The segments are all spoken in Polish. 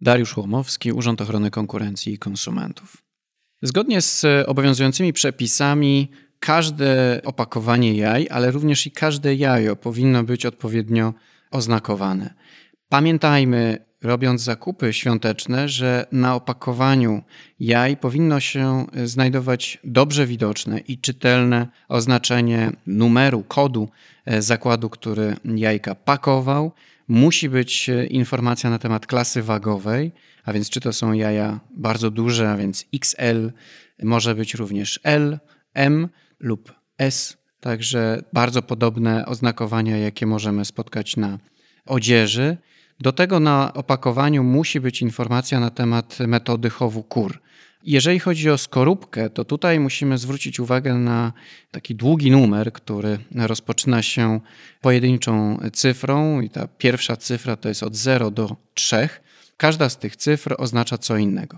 Dariusz Łomowski, Urząd Ochrony Konkurencji i Konsumentów. Zgodnie z obowiązującymi przepisami każde opakowanie jaj, ale również i każde jajo powinno być odpowiednio oznakowane. Pamiętajmy, robiąc zakupy świąteczne, że na opakowaniu jaj powinno się znajdować dobrze widoczne i czytelne oznaczenie numeru, kodu zakładu, który jajka pakował. Musi być informacja na temat klasy wagowej, a więc czy to są jaja bardzo duże, a więc XL, może być również L, M lub S. Także bardzo podobne oznakowania, jakie możemy spotkać na odzieży. Do tego na opakowaniu musi być informacja na temat metody chowu kur. Jeżeli chodzi o skorupkę, to tutaj musimy zwrócić uwagę na taki długi numer, który rozpoczyna się pojedynczą cyfrą i ta pierwsza cyfra to jest od 0 do 3. Każda z tych cyfr oznacza co innego.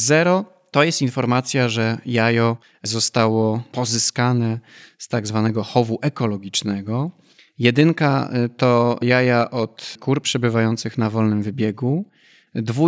0 to jest informacja, że jajo zostało pozyskane z tak zwanego chowu ekologicznego. 1 to jaja od kur przebywających na wolnym wybiegu. 2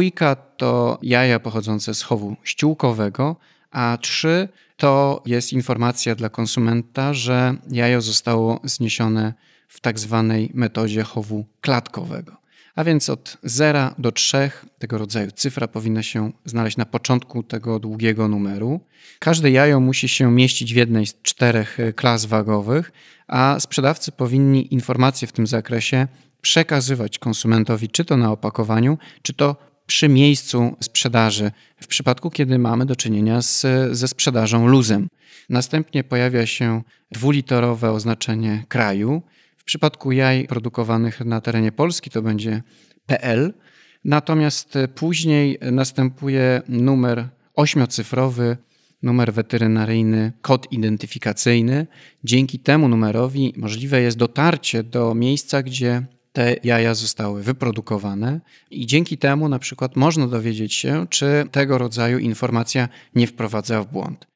to jaja pochodzące z chowu ściółkowego, a 3 to jest informacja dla konsumenta, że jajo zostało zniesione w tak zwanej metodzie chowu klatkowego. A więc od 0 do 3 tego rodzaju cyfra powinna się znaleźć na początku tego długiego numeru. Każde jajo musi się mieścić w jednej z 4 klas wagowych, a sprzedawcy powinni informacje w tym zakresie przekazywać konsumentowi, czy to na opakowaniu, czy to przy miejscu sprzedaży, w przypadku kiedy mamy do czynienia ze sprzedażą luzem. Następnie pojawia się 2-literowe oznaczenie kraju. W przypadku jaj produkowanych na terenie Polski to będzie PL, natomiast później następuje numer 8-cyfrowy, numer weterynaryjny, kod identyfikacyjny. Dzięki temu numerowi możliwe jest dotarcie do miejsca, gdzie te jaja zostały wyprodukowane i dzięki temu na przykład można dowiedzieć się, czy tego rodzaju informacja nie wprowadza w błąd.